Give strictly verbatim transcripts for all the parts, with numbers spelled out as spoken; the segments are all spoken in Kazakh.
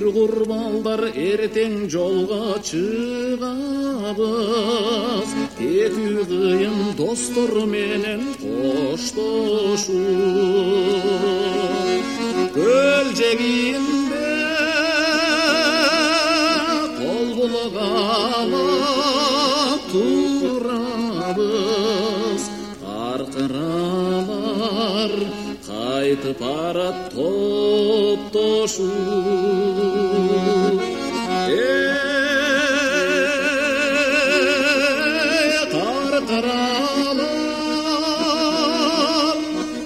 курбалдар эртең жолго чыгабыз, кетүү кыйын достор менен коштошуп. Көл жээгинде кол булгап турабыз, аркыралар кайтып барат топтошуп. Эй, каркыралар,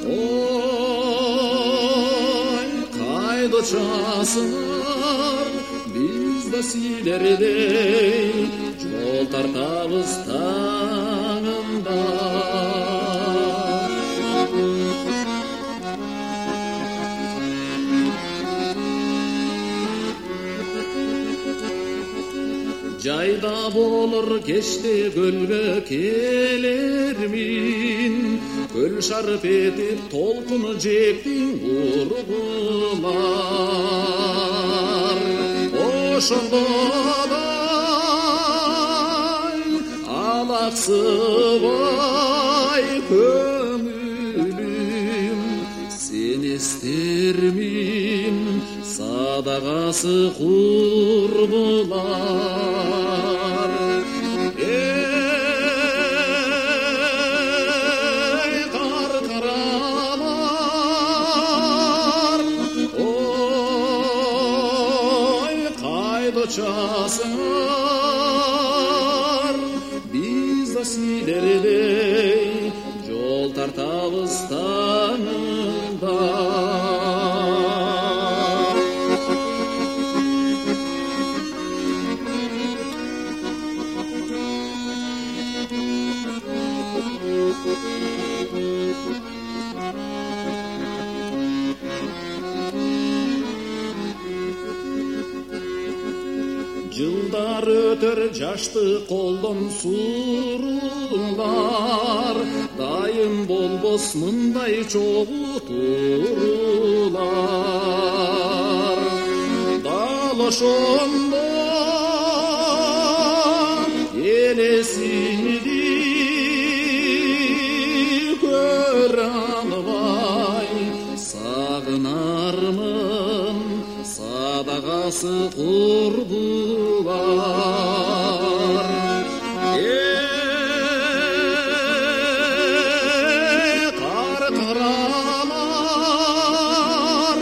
ой, кайда учасыңар, биз да силердей жол тартабыз таңында. Жайда болор кеште көлгө келермин, көл шарп этип толкун жектин ургулар. Ошондо да алаксыбай көңүлүм, сен эстермин садагасы курбулар. Эй, каркыралар, ой, кайда учасыңар, биз да силердей жол тартабыз таңында. Жылдар өтөр жашты колдон сурулар, дайым болбос мындай чогуу турулар. Дал ошондо элесиди көрө албай сагынармын садагасы курбулар. Эй, каркыралар,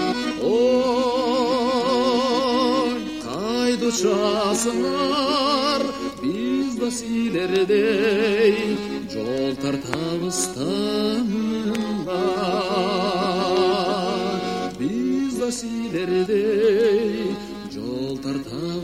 ой, кайда учасыңар, биз да силердей жол тартабыз таңында. Биз да силердей жол тартабыз